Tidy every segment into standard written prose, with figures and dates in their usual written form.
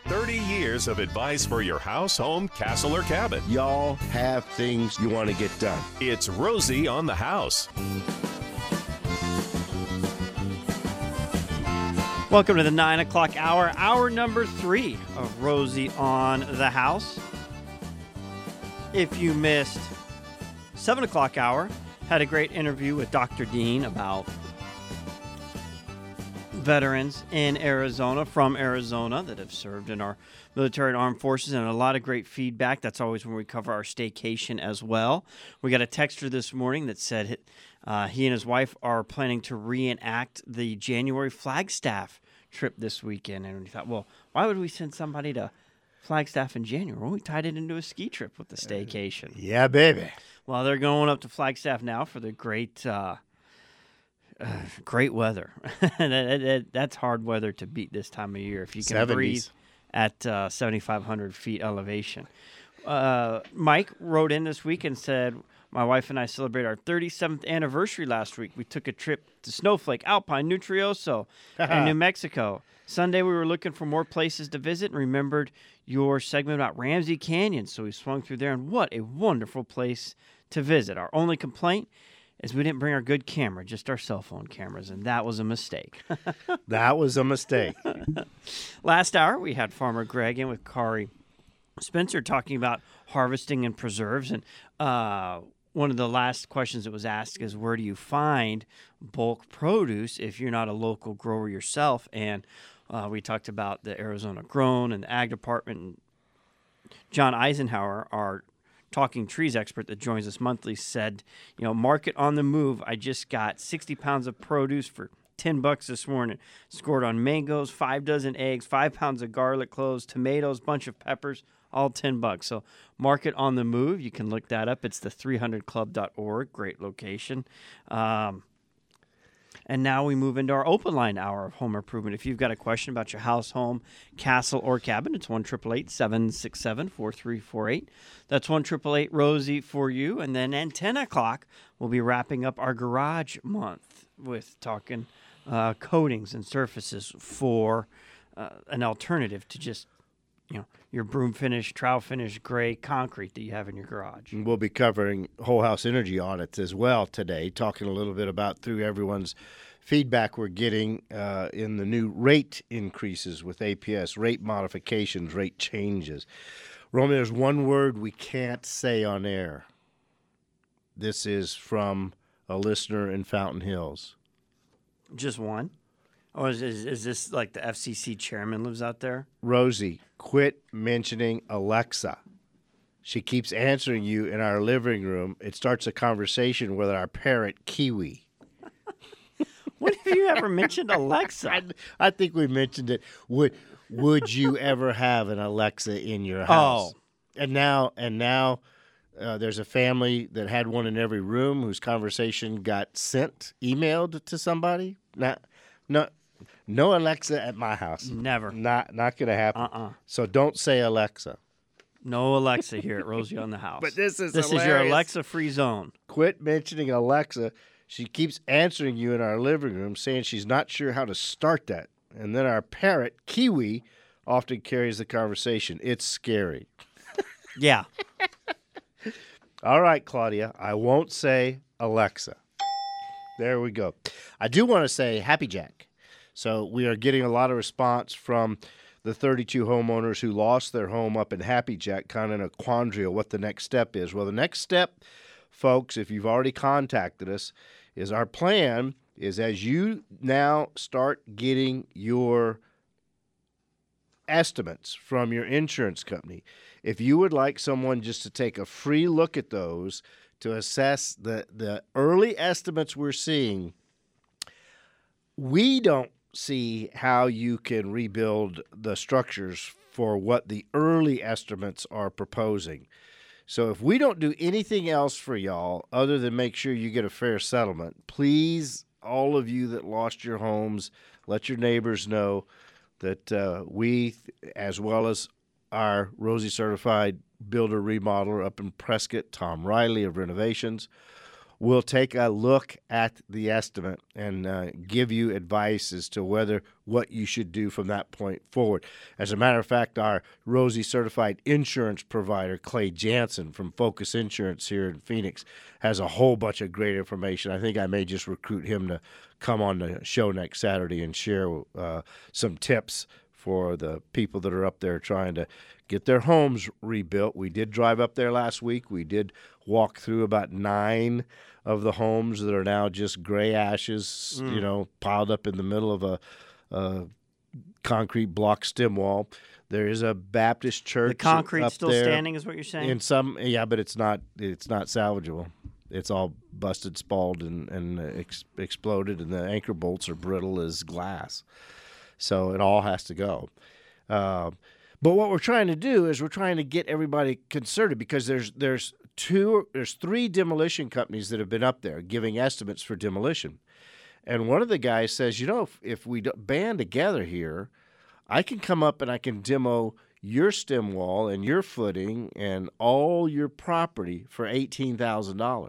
30 years of advice for your house, home, castle, or cabin. Y'all have things you want to get done. It's Rosie on the House. Welcome to the 9 o'clock hour, hour number 3 of Rosie on the House. If you missed 7 o'clock hour, had a great interview with Dr. Dean about veterans in Arizona, from Arizona, that have served in our military and armed forces, and a lot of great feedback. That's always when we cover our staycation as well. We got a texter this morning that said he and his wife are planning to reenact the January Flagstaff trip this weekend. And we thought, well, why would we send somebody to Flagstaff in January? Well, we tied it into a ski trip with the staycation. Yeah, baby. Well, they're going up to Flagstaff now for the great great weather. That's hard weather to beat this time of year if you can 70s. breathe at 7,500 feet elevation. Mike wrote in this week and said, my wife and I celebrated our 37th anniversary last week. We took a trip to Snowflake, Alpine, Nutrioso, and New Mexico. Sunday, we were looking for more places to visit and remembered your segment about Ramsey Canyon. So we swung through there, and what a wonderful place to visit. Our only complaint is we didn't bring our good camera, just our cell phone cameras, and that was a mistake. That was a mistake. Last hour, we had Farmer Greg in with Kari Spencer talking about harvesting and preserves, and one of the last questions that was asked is, where do you find bulk produce if you're not a local grower yourself? And we talked about the Arizona Grown and the Ag Department. And John Eisenhower, our Talking Trees expert that joins us monthly, said, market on the move. I just got 60 pounds of produce for $10 this morning. Scored on mangoes, 5 dozen eggs, 5 pounds of garlic cloves, tomatoes, bunch of peppers, all $10. So market on the move. You can look that up. It's the 300club.org. Great location. And now we move into our open line hour of home improvement. If you've got a question about your house, home, castle, or cabin, it's 1-888-767-4348. That's 1-888-ROSIE for you. And then at 10 o'clock, we'll be wrapping up our garage month with talking coatings and surfaces for an alternative to just your broom finish, trowel finish, gray concrete that you have in your garage. We'll be covering whole house energy audits as well today, talking a little bit about through everyone's feedback we're getting in the new rate increases with APS, rate modifications, rate changes. Romy, there's one word we can't say on air. This is from a listener in Fountain Hills. Just one? Or is this like the FCC chairman lives out there? Rosie, quit mentioning Alexa. She keeps answering you in our living room. It starts a conversation with our parrot, Kiwi. When have you ever mentioned Alexa? I think we mentioned it. Would you ever have an Alexa in your house? Oh. And now there's a family that had one in every room whose conversation got emailed to somebody. No Alexa at my house. Never. Not going to happen. So don't say Alexa. No Alexa here at Rosie on the House. But this is your Alexa-free zone. Quit mentioning Alexa. She keeps answering you in our living room, saying she's not sure how to start that. And then our parrot, Kiwi, often carries the conversation. It's scary. Yeah. All right, Claudia, I won't say Alexa. There we go. I do want to say Happy Jack. So we are getting a lot of response from the 32 homeowners who lost their home up in Happy Jack, kind of in a quandary of what the next step is. Well, the next step, folks, if you've already contacted us, is our plan is as you now start getting your estimates from your insurance company, if you would like someone just to take a free look at those to assess the early estimates we're seeing, we don't see how you can rebuild the structures for what the early estimates are proposing. So if we don't do anything else for y'all other than make sure you get a fair settlement, please, all of you that lost your homes, let your neighbors know that we, as well as our Rosie Certified Builder Remodeler up in Prescott, Tom Riley of Renovations, we'll take a look at the estimate and give you advice as to what you should do from that point forward. As a matter of fact, our Rosie certified insurance provider, Clay Jansen from Focus Insurance here in Phoenix, has a whole bunch of great information. I think I may just recruit him to come on the show next Saturday and share some tips for the people that are up there trying to get their homes rebuilt. We did drive up there last week. We did walk through about 9 of the homes that are now just gray ashes, piled up in the middle of a concrete block stem wall. There is a Baptist church. The concrete up still there. standing is what you're saying? In some, yeah, but it's not salvageable. It's all busted, spalled, and exploded, and the anchor bolts are brittle as glass. So it all has to go. But what we're trying to do is we're trying to get everybody concerted, because there's 3 demolition companies that have been up there giving estimates for demolition. And one of the guys says, if we band together here, I can come up and I can demo your stem wall and your footing and all your property for $18,000.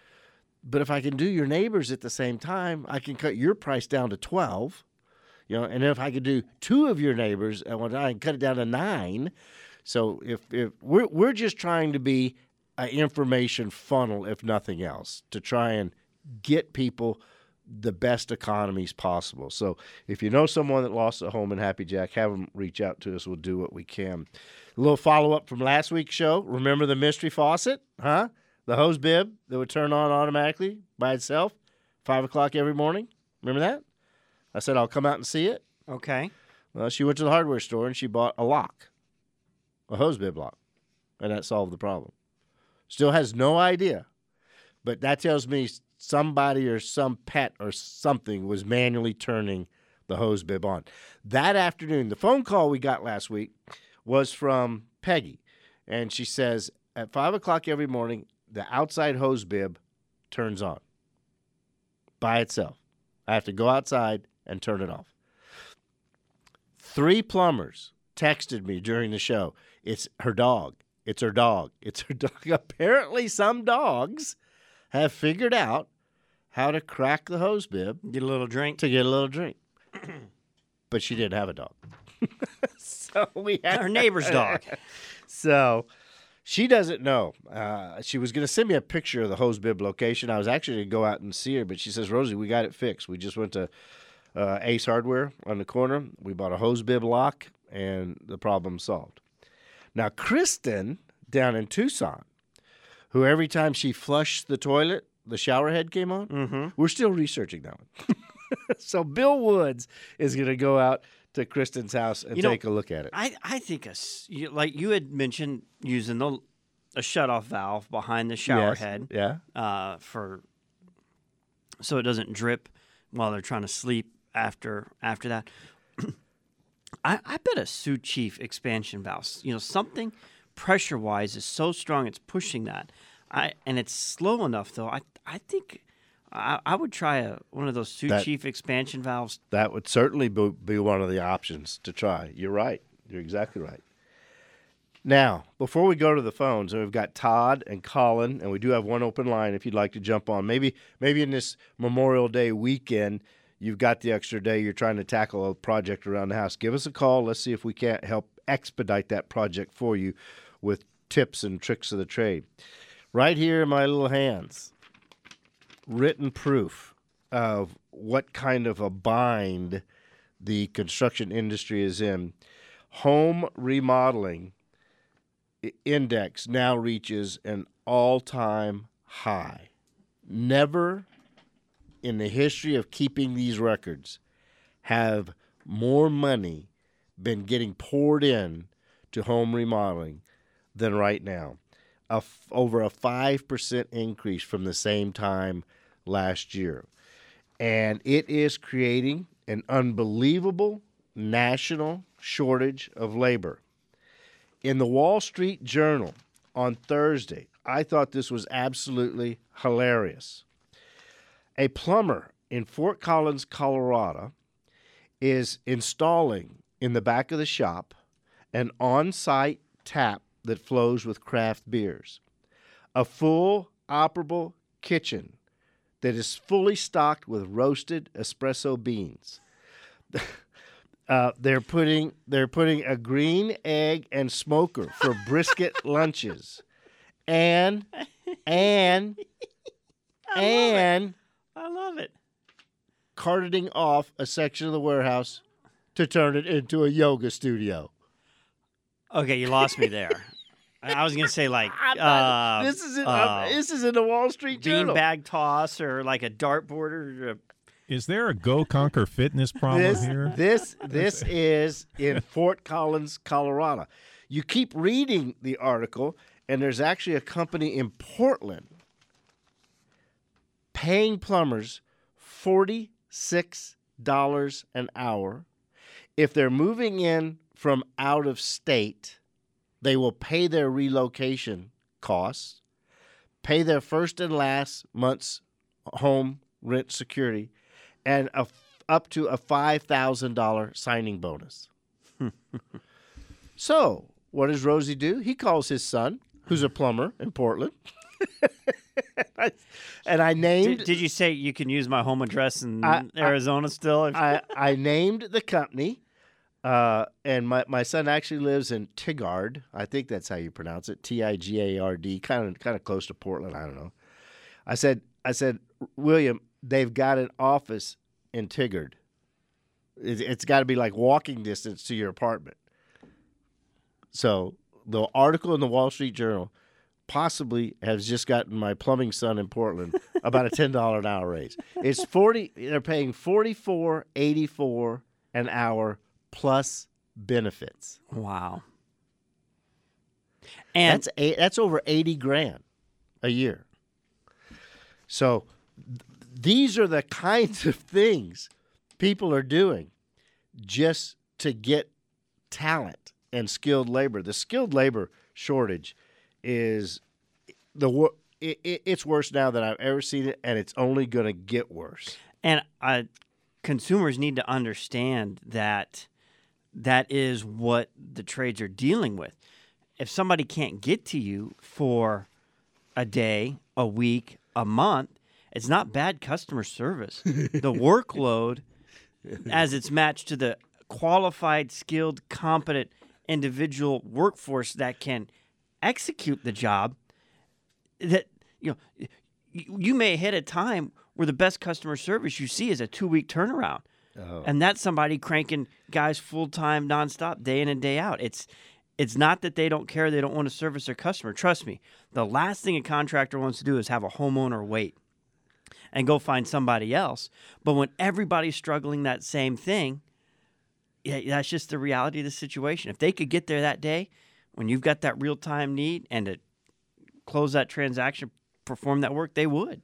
But if I can do your neighbors at the same time, I can cut your price down to $12,000. And if I could do 2 of your neighbors at one time, I can cut it down to $9,000. So if we're just trying to be an information funnel, if nothing else, to try and get people the best economies possible. So if you know someone that lost a home in Happy Jack, have them reach out to us. We'll do what we can. A little follow-up from last week's show. Remember the mystery faucet, huh? The hose bib that would turn on automatically by itself, 5 o'clock every morning. Remember that? I said, I'll come out and see it. Okay. Well, she went to the hardware store and she bought a lock, a hose bib lock, and that solved the problem. Still has no idea, but that tells me somebody or some pet or something was manually turning the hose bib on. That afternoon, the phone call we got last week was from Peggy, and she says, at 5 o'clock every morning, the outside hose bib turns on by itself. I have to go outside and turn it off. 3 plumbers texted me during the show. It's her dog. It's her dog. It's her dog. Apparently, some dogs have figured out how to crack the hose bib. Get a little drink. To get a little drink. But she didn't have a dog. So we had Her neighbor's dog. So she doesn't know. She was going to send me a picture of the hose bib location. I was actually going to go out and see her, but she says, Rosie, we got it fixed. We just went to Ace Hardware on the corner. We bought a hose bib lock, and the problem's solved. Now, Kristen down in Tucson, who every time she flushed the toilet, the shower head came on, we're still researching that one. So Bill Woods is going to go out to Kristen's house and take a look at it. I think, like you had mentioned, using a shutoff valve behind the shower head. Yeah. So it doesn't drip while they're trying to sleep after that. I bet a Sioux Chief expansion valve, something pressure-wise is so strong it's pushing that. And it's slow enough, though. I think I would try one of those Sioux Chief expansion valves. That would certainly be one of the options to try. You're right. You're exactly right. Now, before we go to the phones, we've got Todd and Colin, and we do have one open line if you'd like to jump on. Maybe in this Memorial Day weekend, you've got the extra day, you're trying to tackle a project around the house. Give us a call. Let's see if we can't help expedite that project for you with tips and tricks of the trade. Right here in my little hands, written proof of what kind of a bind the construction industry is in. Home remodeling index now reaches an all-time high. Never in the history of keeping these records have more money been getting poured in to home remodeling than right now. Over a 5% increase from the same time last year. And it is creating an unbelievable national shortage of labor. In the Wall Street Journal on Thursday, I thought this was absolutely hilarious. A plumber in Fort Collins, Colorado, is installing in the back of the shop an on-site tap that flows with craft beers, a full operable kitchen that is fully stocked with roasted espresso beans. They're putting a green egg and smoker for brisket lunches, and I love it. carpeting off a section of the warehouse to turn it into a yoga studio. Okay, you lost me there. I was gonna say like This is in the Wall Street Journal. beanbag toss or like a dartboard or Is there a Go Conquer fitness problem here? This is in Fort Collins, Colorado. You keep reading the article, and there's actually a company in Portland paying plumbers $46 an hour. If they're moving in from out of state, they will pay their relocation costs, pay their first and last month's home rent security, and up to a $5,000 signing bonus. So, what does Rosie do? He calls his son, who's a plumber in Portland. And I named... Did you say you can use my home address in Arizona still? I named the company, and my son actually lives in Tigard. I think that's how you pronounce it, Tigard, kind of close to Portland. I don't know. I said, William, they've got an office in Tigard. It's got to be like walking distance to your apartment. So the article in the Wall Street Journal possibly has just gotten my plumbing son in Portland about a $10 an hour raise. It's $40. They're paying $44.84 an hour plus benefits. Wow. And That's over $80,000 a year. So these are the kinds of things people are doing just to get talent and skilled labor. The skilled labor shortage is it's worse now than I've ever seen it, and it's only going to get worse. And consumers need to understand that is what the trades are dealing with. If somebody can't get to you for a day, a week, a month, it's not bad customer service. The workload, as it's matched to the qualified, skilled, competent individual workforce that can execute the job, that you may hit a time where the best customer service you see is a 2-week turnaround. Oh. And that's somebody cranking guys full-time, nonstop, day in and day out. It's not that they don't care, they don't want to service their customer. Trust me, the last thing a contractor wants to do is have a homeowner wait and go find somebody else. But when everybody's struggling that same thing, that's just the reality of the situation. If they could get there that day, when you've got that real-time need and to close that transaction, perform that work, they would.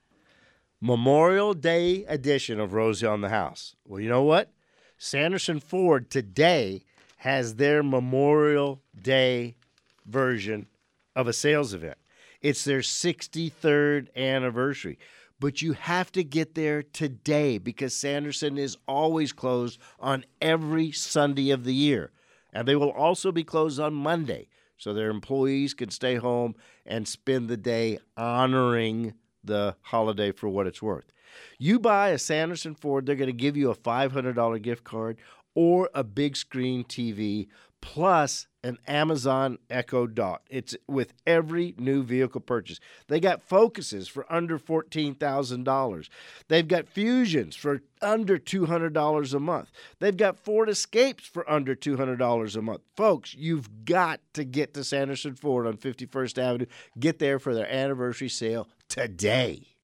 Memorial Day edition of Rosie on the House. Well, you know what? Sanderson Ford today has their Memorial Day version of a sales event. It's their 63rd anniversary. But you have to get there today because Sanderson is always closed on every Sunday of the year. And they will also be closed on Monday so their employees can stay home and spend the day honoring the holiday for what it's worth. You buy a Sanderson Ford, they're going to give you a $500 gift card or a big screen TV plus an Amazon Echo Dot. It's with every new vehicle purchase. They got Focuses for under $14,000. They've got Fusions for under $200 a month. They've got Ford Escapes for under $200 a month. Folks, you've got to get to Sanderson Ford on 51st Avenue. Get there for their anniversary sale today.